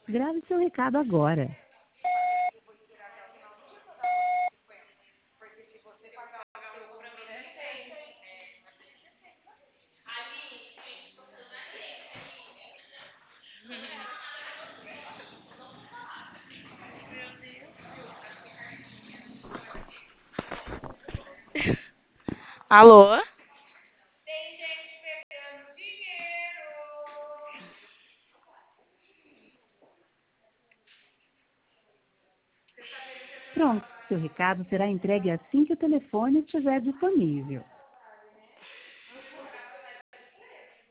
Grave seu recado agora. Alô? Pronto, seu recado será entregue assim que o telefone estiver disponível.